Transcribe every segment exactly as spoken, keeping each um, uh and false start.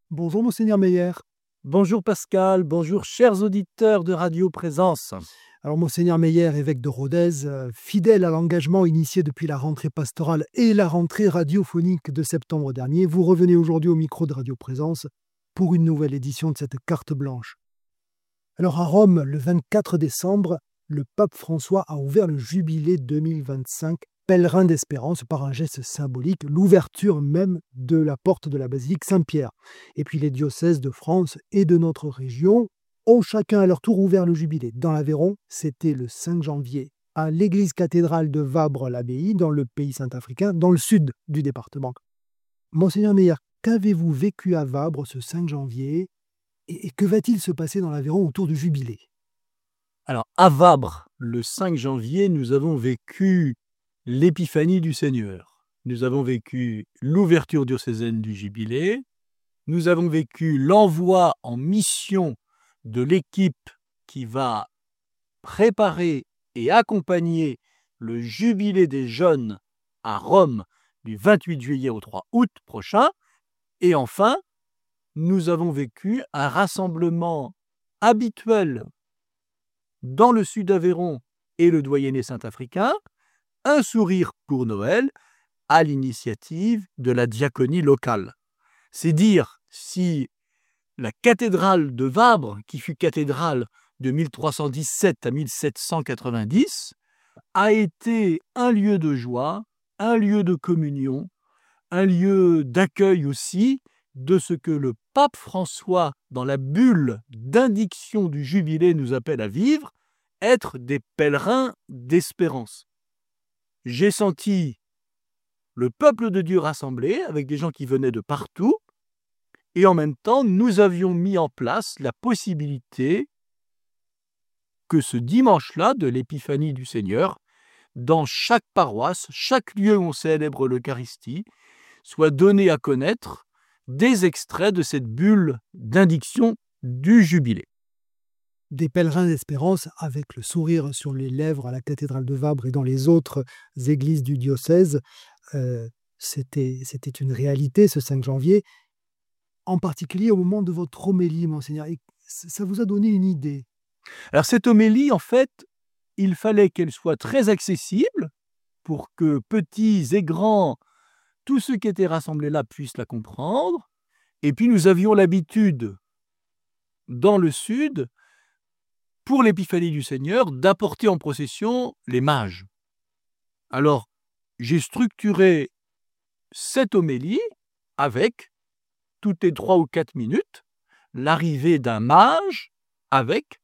Bonjour Monseigneur Meyer. Bonjour Pascal, bonjour chers auditeurs de Radio Présence. Alors Monseigneur Meyer, évêque de Rodez, euh, fidèle à l'engagement initié depuis la rentrée pastorale et la rentrée radiophonique de septembre dernier, vous revenez aujourd'hui au micro de Radio Présence pour une nouvelle édition de cette carte blanche. Alors à Rome, le vingt-quatre décembre, le pape François a ouvert le jubilé deux mille vingt-cinq, pèlerin d'espérance, par un geste symbolique, l'ouverture même de la porte de la basilique Saint-Pierre. Et puis les diocèses de France et de notre région ont chacun à leur tour ouvert le jubilé. Dans l'Aveyron, c'était le cinq janvier, à l'église cathédrale de Vabre-l'Abbaye, dans le pays saint-africain, dans le sud du département. Monseigneur Meyer, qu'avez-vous vécu à Vabre ce cinq janvier et, et que va-t-il se passer dans l'Aveyron autour du jubilé? Alors, à Vabre, le cinq janvier, nous avons vécu l'épiphanie du Seigneur. Nous avons vécu l'ouverture diocésaine du jubilé. Nous avons vécu l'envoi en mission de l'équipe qui va préparer et accompagner le jubilé des jeunes à Rome du vingt-huit juillet au trois août prochain. Et enfin, nous avons vécu un rassemblement habituel dans le sud d'Aveyron et le doyenné saint-africain, un sourire pour Noël à l'initiative de la diaconie locale. C'est dire si la cathédrale de Vabre, qui fut cathédrale de mille trois cent dix-sept à mille sept cent quatre-vingt-dix, a été un lieu de joie, un lieu de communion, un lieu d'accueil aussi de ce que le pape François, dans la bulle d'indiction du jubilé, nous appelle à vivre, être des pèlerins d'espérance. J'ai senti le peuple de Dieu rassemblé, avec des gens qui venaient de partout, et en même temps, nous avions mis en place la possibilité que ce dimanche-là, de l'épiphanie du Seigneur, dans chaque paroisse, chaque lieu où on célèbre l'Eucharistie, soit donné à connaître des extraits de cette bulle d'indiction du jubilé. Des pèlerins d'espérance avec le sourire sur les lèvres à la cathédrale de Vabre et dans les autres églises du diocèse, euh, c'était, c'était une réalité ce cinq janvier, en particulier au moment de votre homélie, Monseigneur. Et ça vous a donné une idée? Alors cette homélie, en fait, il fallait qu'elle soit très accessible pour que petits et grands, tous ceux qui étaient rassemblés là puissent la comprendre. Et puis nous avions l'habitude, dans le sud, pour l'épiphanie du Seigneur, d'apporter en procession les mages. Alors, j'ai structuré cette homélie avec, toutes les trois ou quatre minutes, l'arrivée d'un mage avec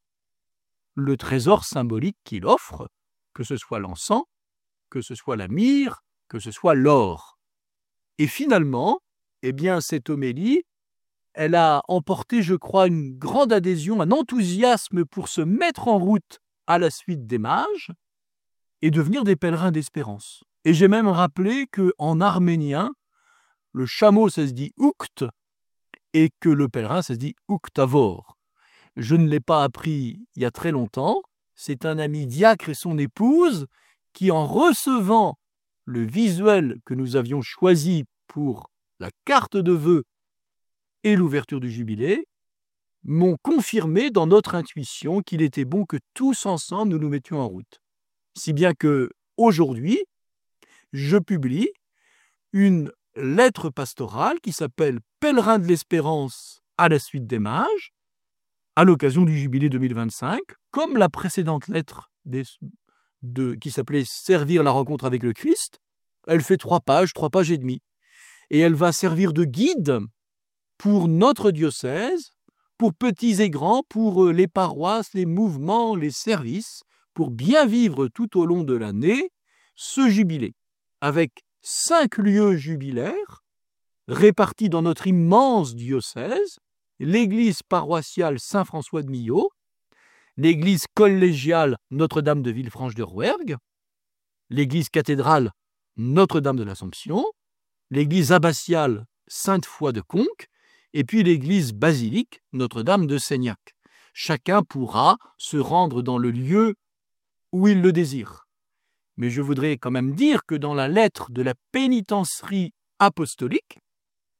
le trésor symbolique qu'il offre, que ce soit l'encens, que ce soit la myrrhe, que ce soit l'or. Et finalement, eh bien, cette homélie, elle a emporté, je crois, une grande adhésion, un enthousiasme pour se mettre en route à la suite des mages et devenir des pèlerins d'espérance. Et j'ai même rappelé qu'en arménien, le chameau, ça se dit « oukt » et que le pèlerin, ça se dit « ouktavor ». Je ne l'ai pas appris il y a très longtemps. C'est un ami diacre et son épouse qui, en recevant le visuel que nous avions choisi pour la carte de vœux et l'ouverture du jubilé, m'ont confirmé dans notre intuition qu'il était bon que tous ensemble nous nous mettions en route. Si bien que aujourd'hui, je publie une lettre pastorale qui s'appelle « Pèlerin de l'espérance à la suite des mages », à l'occasion du jubilé deux mille vingt-cinq, comme la précédente lettre des, de, qui s'appelait « Servir la rencontre avec le Christ ». Elle fait trois pages, trois pages et demie. Et elle va servir de guide pour notre diocèse, pour petits et grands, pour les paroisses, les mouvements, les services, pour bien vivre tout au long de l'année ce jubilé, avec cinq lieux jubilaires répartis dans notre immense diocèse, l'église paroissiale Saint-François de Millau, l'église collégiale Notre-Dame de Villefranche-de-Rouergue, l'église cathédrale Notre-Dame de l'Assomption, l'église abbatiale Sainte-Foy de Conques, et puis l'église basilique Notre-Dame de Seignac. Chacun pourra se rendre dans le lieu où il le désire. Mais je voudrais quand même dire que dans la lettre de la pénitencerie apostolique,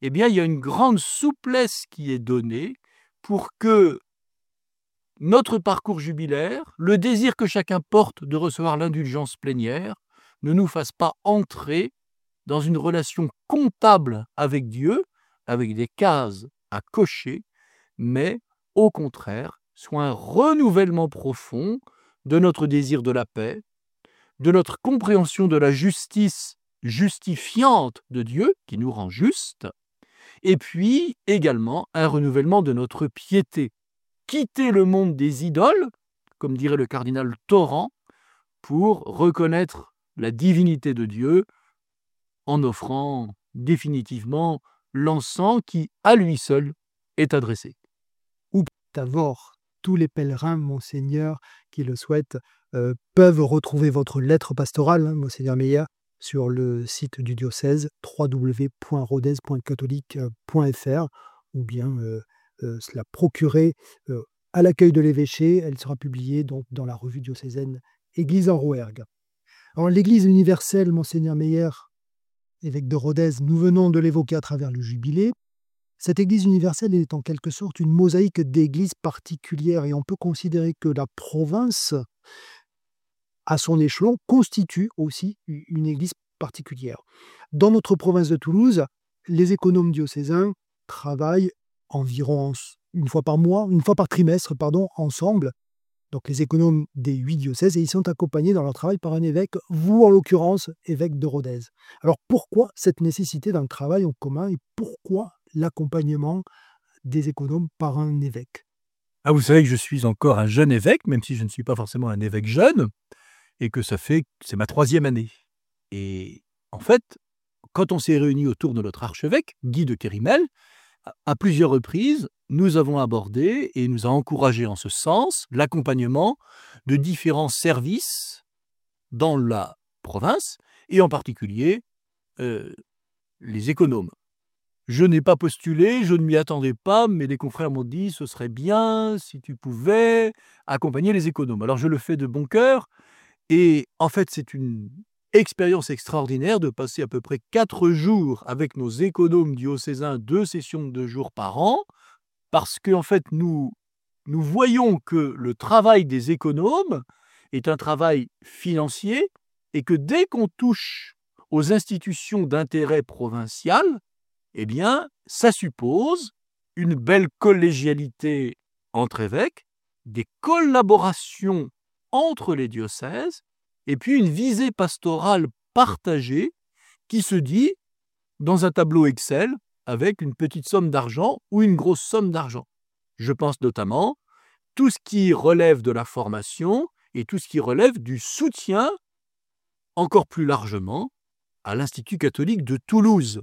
eh bien, il y a une grande souplesse qui est donnée pour que notre parcours jubilaire, le désir que chacun porte de recevoir l'indulgence plénière, ne nous fasse pas entrer dans une relation comptable avec Dieu, avec des cases à cocher, mais au contraire, soit un renouvellement profond de notre désir de la paix, de notre compréhension de la justice justifiante de Dieu, qui nous rend justes, et puis également un renouvellement de notre piété. Quitter le monde des idoles, comme dirait le cardinal Torrent, pour reconnaître la divinité de Dieu en offrant définitivement l'encens qui, à lui seul, est adressé. D'abord, tous les pèlerins, Monseigneur, qui le souhaitent, euh, peuvent retrouver votre lettre pastorale, hein, Monseigneur Meyer, sur le site du diocèse w w w point rodez point catholique point f r ou bien euh, euh, se la procurer euh, à l'accueil de l'évêché. Elle sera publiée donc dans la revue diocésaine Église en Rouergue. Alors, l'Église universelle, Monseigneur Meyer, évêque de Rodez, nous venons de l'évoquer à travers le jubilé. Cette Église universelle est en quelque sorte une mosaïque d'églises particulières et on peut considérer que la province, à son échelon, constitue aussi une Église particulière. Dans notre province de Toulouse, les économes diocésains travaillent environ une fois par mois, une fois par trimestre, pardon, ensemble. Donc les économes des huit diocèses, et ils sont accompagnés dans leur travail par un évêque, vous en l'occurrence, évêque de Rodez. Alors pourquoi cette nécessité d'un travail en commun et pourquoi l'accompagnement des économes par un évêque? Ah, vous savez que je suis encore un jeune évêque, même si je ne suis pas forcément un évêque jeune, et que ça fait, c'est ma troisième année. Et en fait, quand on s'est réunis autour de notre archevêque, Guy de Kérimel, à plusieurs reprises, nous avons abordé et nous a encouragé en ce sens l'accompagnement de différents services dans la province, et en particulier euh, les économes. Je n'ai pas postulé, je ne m'y attendais pas, mais les confrères m'ont dit « ce serait bien si tu pouvais accompagner les économes ». Alors je le fais de bon cœur, et en fait c'est une expérience extraordinaire de passer à peu près quatre jours avec nos économes diocésains, deux sessions de deux jours par an, parce qu'en fait nous, nous voyons que le travail des économes est un travail financier, et que dès qu'on touche aux institutions d'intérêt provincial, eh bien, ça suppose une belle collégialité entre évêques, des collaborations entre les diocèses, et puis une visée pastorale partagée qui se dit dans un tableau Excel avec une petite somme d'argent ou une grosse somme d'argent. Je pense notamment tout ce qui relève de la formation et tout ce qui relève du soutien, encore plus largement, à l'Institut catholique de Toulouse.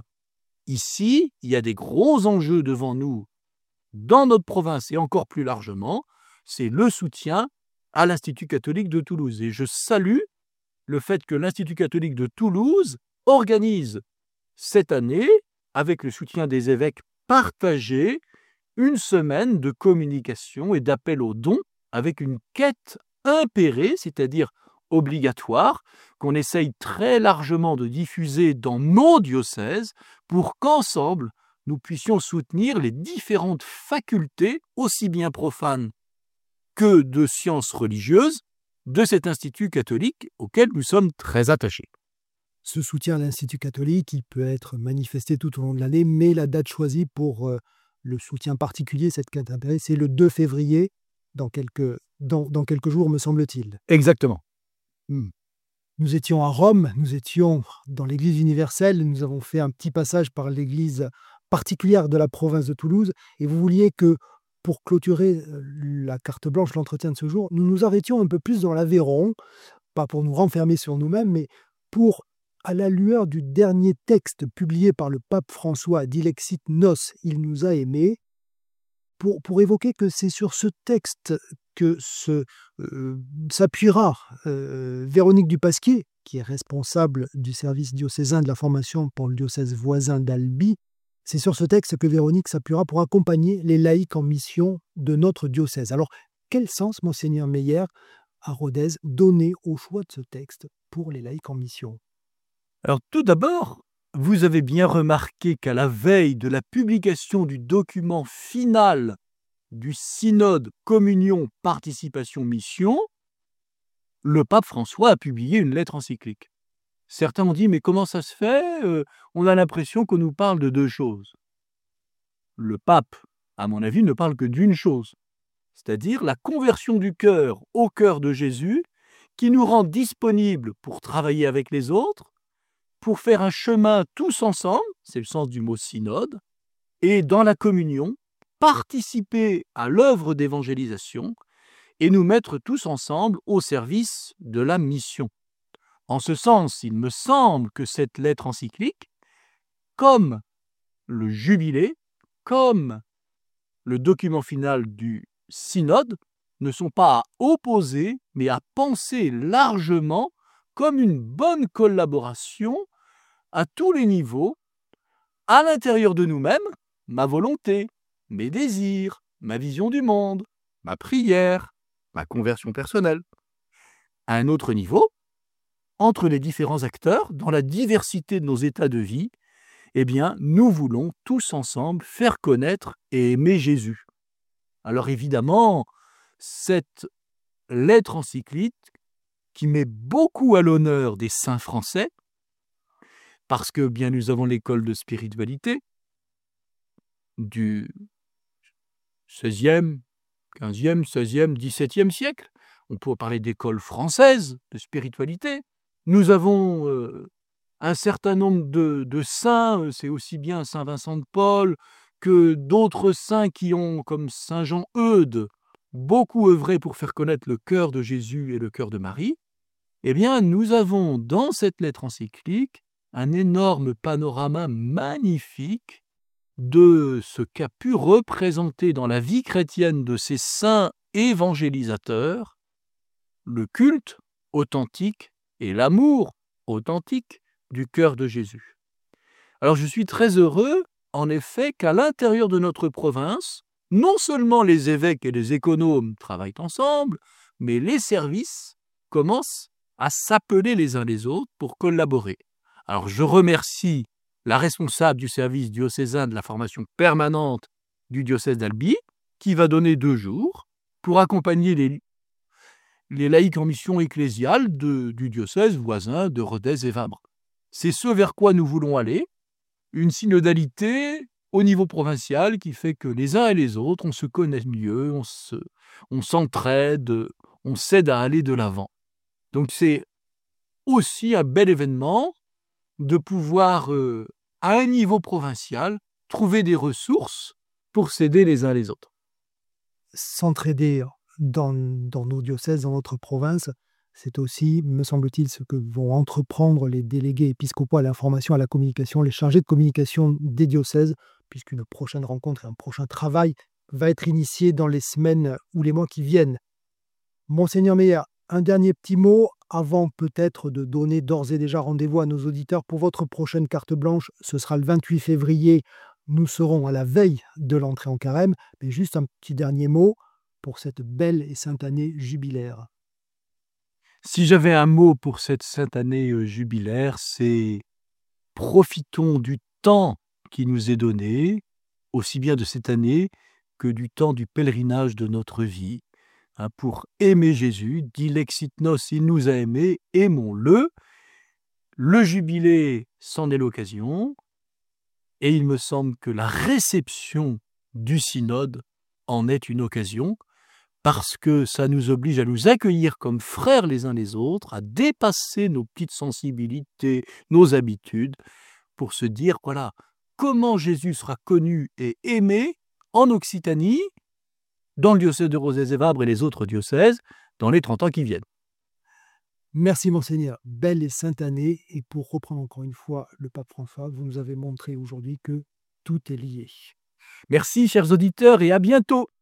Ici, il y a des gros enjeux devant nous dans notre province et encore plus largement, c'est le soutien à l'Institut catholique de Toulouse. Et je salue le fait que l'Institut catholique de Toulouse organise cette année, avec le soutien des évêques partagés, une semaine de communication et d'appel aux dons avec une quête impérée, c'est-à-dire obligatoire, qu'on essaye très largement de diffuser dans nos diocèses pour qu'ensemble, nous puissions soutenir les différentes facultés, aussi bien profanes que de sciences religieuses, de cet institut catholique auquel nous sommes très attachés. Ce soutien à l'Institut catholique, il peut être manifesté tout au long de l'année, mais la date choisie pour euh, le soutien particulier, cette quête impérée, c'est le deux février, dans quelques, dans, dans quelques jours, me semble-t-il. Exactement. Hmm. Nous étions à Rome, nous étions dans l'Église universelle, nous avons fait un petit passage par l'Église particulière de la province de Toulouse, et vous vouliez que, pour clôturer la carte blanche, l'entretien de ce jour, nous nous arrêtions un peu plus dans l'Aveyron, pas pour nous renfermer sur nous-mêmes, mais pour, à la lueur du dernier texte publié par le pape François, Dilexit Nos, il nous a aimés, pour, pour évoquer que c'est sur ce texte que se, euh, s'appuiera euh, Véronique Dupasquier, qui est responsable du service diocésain de la formation pour le diocèse voisin d'Albi. C'est sur ce texte que Véronique s'appuiera pour accompagner les laïcs en mission de notre diocèse. Alors, quel sens, Monseigneur Meyer, à Rodez, donner au choix de ce texte pour les laïcs en mission? Alors tout d'abord, vous avez bien remarqué qu'à la veille de la publication du document final du synode Communion, Participation, Mission, le pape François a publié une lettre encyclique. Certains ont dit, mais comment ça se fait? euh, On a l'impression qu'on nous parle de deux choses. Le pape, à mon avis, ne parle que d'une chose, c'est-à-dire la conversion du cœur au cœur de Jésus, qui nous rend disponibles pour travailler avec les autres, pour faire un chemin tous ensemble, c'est le sens du mot synode, et dans la communion, participer à l'œuvre d'évangélisation et nous mettre tous ensemble au service de la mission. En ce sens, il me semble que cette lettre encyclique, comme le jubilé, comme le document final du synode, ne sont pas à opposer, mais à penser largement comme une bonne collaboration à tous les niveaux, à l'intérieur de nous-mêmes, ma volonté, mes désirs, ma vision du monde, ma prière, ma conversion personnelle. À un autre niveau, entre les différents acteurs, dans la diversité de nos états de vie, eh bien, nous voulons tous ensemble faire connaître et aimer Jésus. Alors évidemment, cette lettre encyclique qui met beaucoup à l'honneur des saints français, parce que bien nous avons l'école de spiritualité du seizième, quinzième, seizième, dix-septième siècle. On peut parler d'école française de spiritualité. Nous avons euh, un certain nombre de, de saints, c'est aussi bien Saint Vincent de Paul que d'autres saints qui ont, comme Saint Jean Eudes, beaucoup œuvré pour faire connaître le cœur de Jésus et le cœur de Marie. Eh bien, nous avons dans cette lettre encyclique un énorme panorama magnifique de ce qu'a pu représenter dans la vie chrétienne de ces saints évangélisateurs le culte authentique et l'amour authentique du cœur de Jésus. Alors je suis très heureux, en effet, qu'à l'intérieur de notre province, non seulement les évêques et les économes travaillent ensemble, mais les services commencent à s'appeler les uns les autres pour collaborer. Alors je remercie la responsable du service diocésain de la formation permanente du diocèse d'Albi, qui va donner deux jours pour accompagner les, les laïcs en mission ecclésiale de, du diocèse voisin de Rodez et Vabre. C'est ce vers quoi nous voulons aller, une synodalité au niveau provincial qui fait que les uns et les autres, on se connaît mieux, on, se, on s'entraide, on s'aide à aller de l'avant. Donc c'est aussi un bel événement de pouvoir, euh, à un niveau provincial, trouver des ressources pour s'aider les uns les autres. S'entraider dans, dans nos diocèses, dans notre province, c'est aussi, me semble-t-il, ce que vont entreprendre les délégués épiscopaux à l'information, à la communication, les chargés de communication des diocèses, puisqu'une prochaine rencontre et un prochain travail va être initié dans les semaines ou les mois qui viennent. Monseigneur Meyer, un dernier petit mot avant peut-être de donner d'ores et déjà rendez-vous à nos auditeurs pour votre prochaine carte blanche. Ce sera le vingt-huit février. Nous serons à la veille de l'entrée en carême. Mais juste un petit dernier mot pour cette belle et sainte année jubilaire. Si j'avais un mot pour cette sainte année jubilaire, c'est profitons du temps qui nous est donné, aussi bien de cette année que du temps du pèlerinage de notre vie. Hein, pour aimer Jésus, dilexit nos, il nous a aimés, aimons-le. Le jubilé, c'en est l'occasion, et il me semble que la réception du synode en est une occasion, parce que ça nous oblige à nous accueillir comme frères les uns les autres, à dépasser nos petites sensibilités, nos habitudes, pour se dire, voilà, comment Jésus sera connu et aimé en Occitanie, dans le diocèse de Rodez et Vabre et les autres diocèses, dans les trente ans qui viennent. Merci Monseigneur, belle et sainte année. Et pour reprendre encore une fois le pape François, vous nous avez montré aujourd'hui que tout est lié. Merci chers auditeurs et à bientôt.